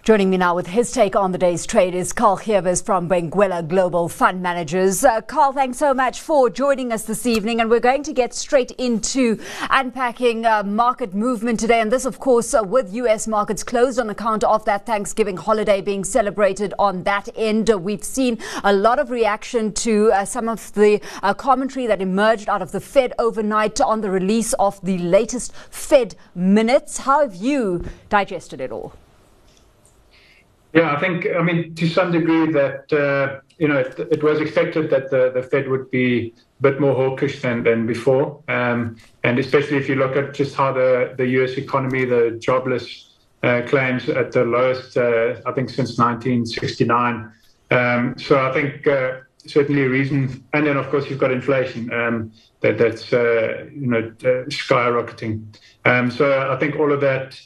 Joining me now with his take on the day's trade is Carl Geerwes from Benguela Global Fund Managers. Carl, thanks so much for joining us this evening, and we're going to get straight into unpacking market movement today. And this, of course, with US markets closed on account of that Thanksgiving holiday being celebrated on that end. We've seen a lot of reaction to some of the commentary that emerged out of the Fed overnight on the release of the latest Fed minutes. How have you digested it all? Yeah, I mean, to some degree that, it was expected that the Fed would be a bit more hawkish than before. And especially if you look at just how the US economy, the jobless claims at the lowest, I think, since 1969. So I think certainly a reason. And then, of course, you've got inflation that's skyrocketing. So I think all of that,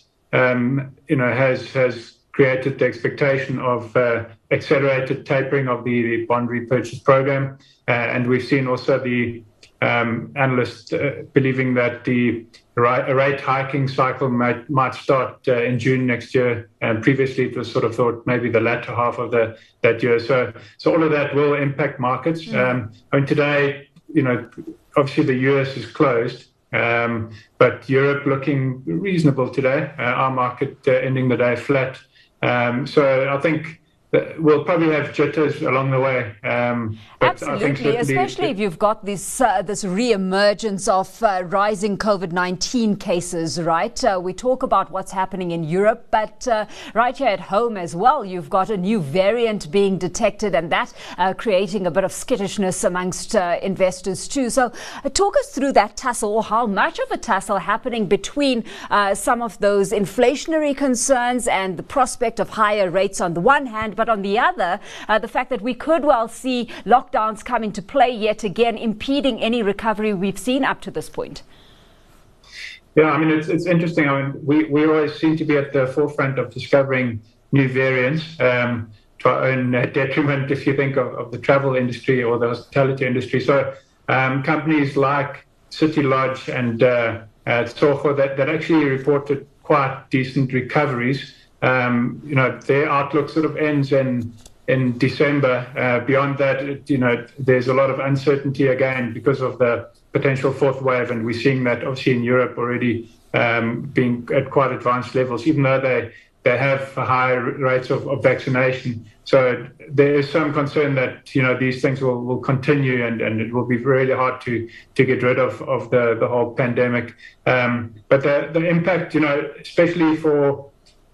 has created the expectation of accelerated tapering of the bond repurchase program. And we've seen also the analysts believing that the rate hiking cycle might start in June next year. And previously it was sort of thought maybe the latter half of that year. So all of that will impact markets. I mean, today, obviously the US is closed. But Europe looking reasonable today. Our market ending the day flat. So I think that we'll probably have jitters along the way. Absolutely, especially if you've got this re-emergence of rising COVID-19 cases, right? We talk about what's happening in Europe, but right here at home as well, you've got a new variant being detected, and that creating a bit of skittishness amongst investors too. So talk us through that tussle, or how much of a tussle happening between some of those inflationary concerns and the prospect of higher rates on the one hand, but on the other, the fact that we could well see lockdowns come into play yet again, impeding any recovery we've seen up to this point. Yeah, I mean, it's interesting. I mean, we always seem to be at the forefront of discovering new variants to our own detriment, if you think of the travel industry or the hospitality industry. So companies like City Lodge and Tsogo that actually reported quite decent recoveries. Their outlook sort of ends in December. Beyond that, there's a lot of uncertainty again because of the potential fourth wave, and we're seeing that obviously in Europe already being at quite advanced levels, even though they have higher rates of vaccination. So there is some concern that these things will continue, and it will be really hard to get rid of the whole pandemic. But the impact, especially for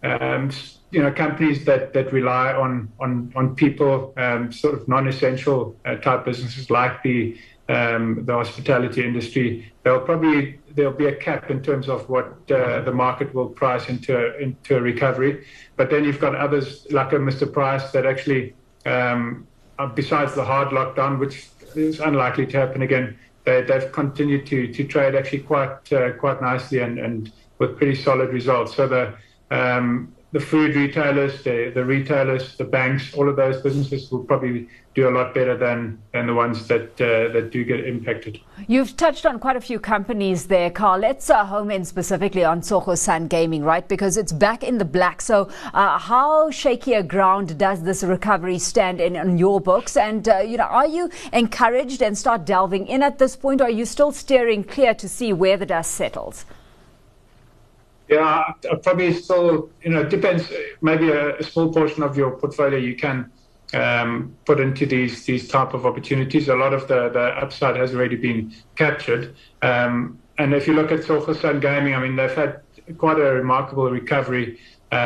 companies that rely on people, sort of non-essential type businesses like the hospitality industry, there'll be a cap in terms of what the market will price into a recovery. But then you've got others like a Mr. Price that actually, besides the hard lockdown, which is unlikely to happen again, they've continued to trade actually quite nicely and with pretty solid results. So the food retailers, the retailers, the banks, all of those businesses will probably do a lot better than the ones that do get impacted. You've touched on quite a few companies there, Carl. Let's home in specifically on Tsogo Sun Gaming, right? Because it's back in the black. So how shaky a ground does this recovery stand in on your books? And, are you encouraged and start delving in at this point, or are you still steering clear to see where the dust settles? Yeah, probably still, it depends. Maybe a small portion of your portfolio you can put into these type of opportunities. A lot of the upside has already been captured. And if you look at Tsogo Sun Gaming, I mean, they've had quite a remarkable recovery,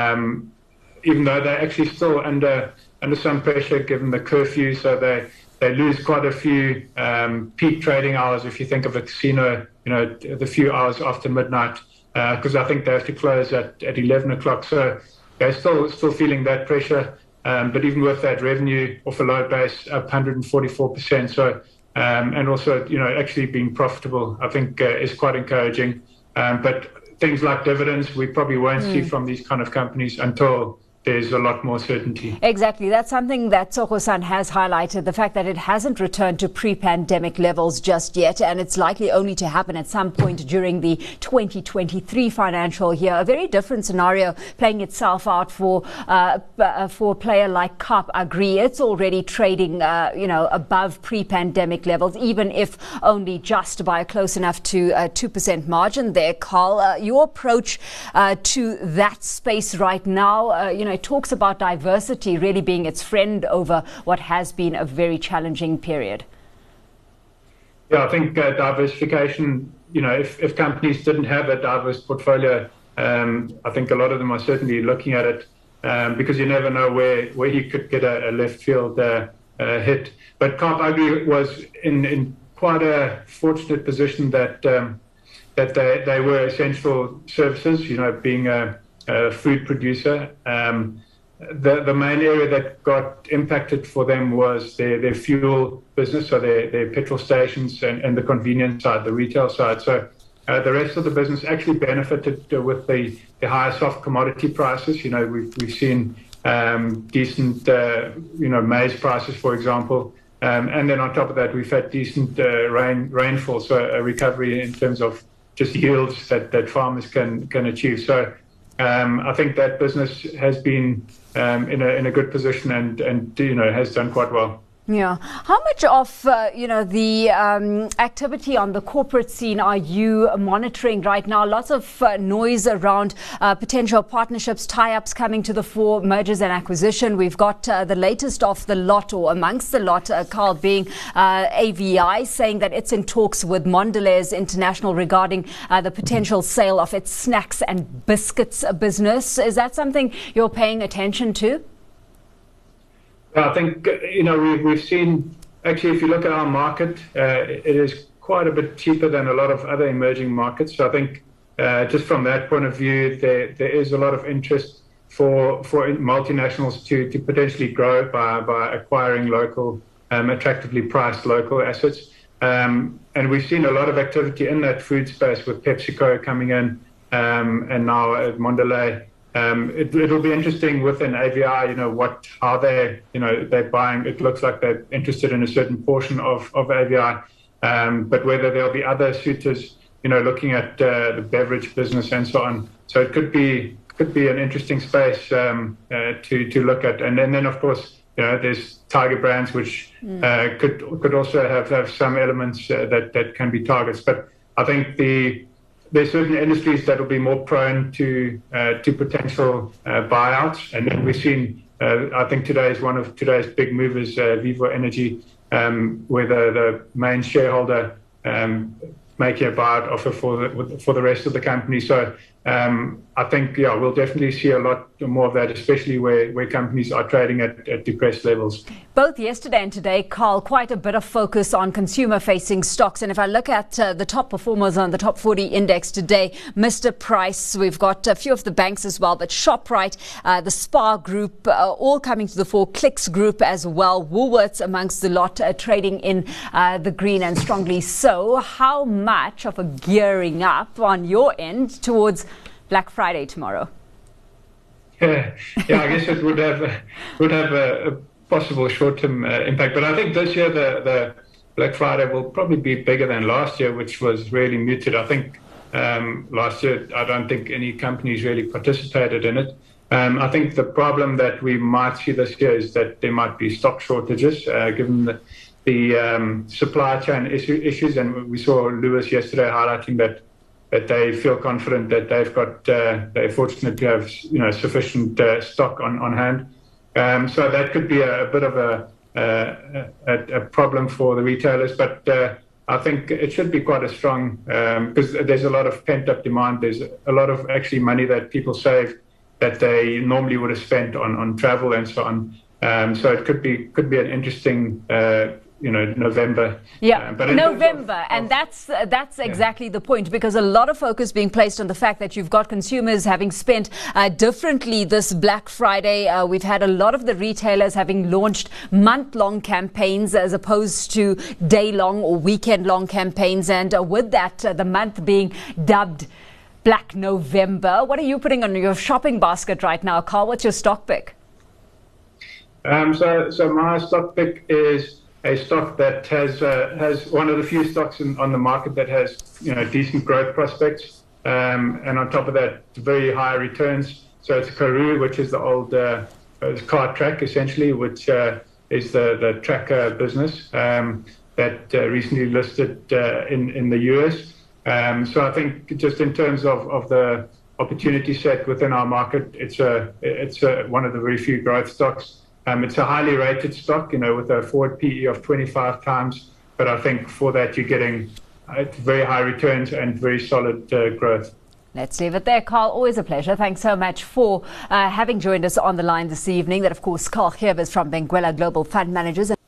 even though they're actually still under some pressure given the curfew. So they lose quite a few peak trading hours if you think of a casino, the few hours after midnight. Because I think they have to close at 11 o'clock. So they're still feeling that pressure. But even with that, revenue off a low base up 144%. So and also actually being profitable, I think is quite encouraging. But things like dividends we probably won't see from these kind of companies until there's a lot more certainty. Exactly. That's something that Tsogo-san has highlighted, the fact that it hasn't returned to pre-pandemic levels just yet, and it's likely only to happen at some point during the 2023 financial year. A very different scenario playing itself out for a player like Kaap Agri. It's already trading, above pre-pandemic levels, even if only just by close enough to 2% margin there. Carl, your approach to that space right now, it talks about diversity really being its friend over what has been a very challenging period. Yeah, I think diversification, if companies didn't have a diverse portfolio, I think a lot of them are certainly looking at it because you never know where you could get a left field hit. But Kaap Agri was in quite a fortunate position that they were essential services, being a food producer. The main area that got impacted for them was their fuel business, so their petrol stations and the convenience side, the retail side. So the rest of the business actually benefited with the higher soft commodity prices. We've seen decent, maize prices, for example. And then on top of that, we've had decent rainfall, so a recovery in terms of just yields that farmers can achieve. So I think that business has been in a good position and has done quite well. Yeah. How much of, the activity on the corporate scene are you monitoring right now? Lots of noise around potential partnerships, tie-ups coming to the fore, mergers and acquisition. We've got the latest of the lot, or amongst the lot, Carl, being AVI, saying that it's in talks with Mondelez International regarding the potential sale of its snacks and biscuits business. Is that something you're paying attention to? I think, we've seen, actually, if you look at our market, it is quite a bit cheaper than a lot of other emerging markets. So I think just from that point of view, there is a lot of interest for multinationals to potentially grow by acquiring local, attractively priced local assets. And we've seen a lot of activity in that food space with PepsiCo coming in and now Mondelez. It'll be interesting within AVI, how they're buying. It looks like they're interested in a certain portion of AVI, but whether there'll be other suitors, looking at the beverage business and so on. So it could be an interesting space to look at. And then of course, there's Tiger Brands, which could also have some elements that can be targets. But I think there's certain industries that will be more prone to potential buyouts. And then we've seen, I think today is one of today's big movers, Vivo Energy, where the main shareholder making a buyout offer for the rest of the company. So I think, we'll definitely see a lot more of that, especially where companies are trading at depressed levels. Both yesterday and today, Carl, quite a bit of focus on consumer-facing stocks. And if I look at the top performers on the top 40 index today, Mr. Price, we've got a few of the banks as well, but ShopRite, the Spar Group, all coming to the fore, Clicks Group as well, Woolworths amongst the lot, trading in the green and strongly so. How much of a gearing up on your end towards Black Friday tomorrow? Yeah, I guess it would have a possible short-term impact. But I think this year the Black Friday will probably be bigger than last year, which was really muted. I think last year, I don't think any companies really participated in it. I think the problem that we might see this year is that there might be stock shortages, given the supply chain issues. And we saw Lewis yesterday highlighting that they feel confident that they're fortunate to have sufficient stock on hand. So that could be a bit of a problem for the retailers, but I think it should be quite a strong, because there's a lot of pent-up demand. There's a lot of actually money that people save that they normally would have spent on travel and so on. So it could be an interesting November. Yeah, November. And that's exactly the point, because a lot of focus being placed on the fact that you've got consumers having spent differently this Black Friday. We've had a lot of the retailers having launched month-long campaigns as opposed to day-long or weekend-long campaigns. And with that, the month being dubbed Black November. What are you putting on your shopping basket right now, Carl? What's your stock pick? So my stock pick is a stock that has one of the few stocks on the market that has decent growth prospects, and on top of that, very high returns. So it's Karoo, which is the old Cartrack, essentially, which is the tracker business that recently listed in the US. So I think just in terms of the opportunity set within our market, it's one of the very few growth stocks. It's a highly rated stock, with a forward PE of 25 times. But I think for that, you're getting very high returns and very solid growth. Let's leave it there. Carl, always a pleasure. Thanks so much for having joined us on the line this evening. That, of course, Carl Gevers from Benguela Global Fund Managers.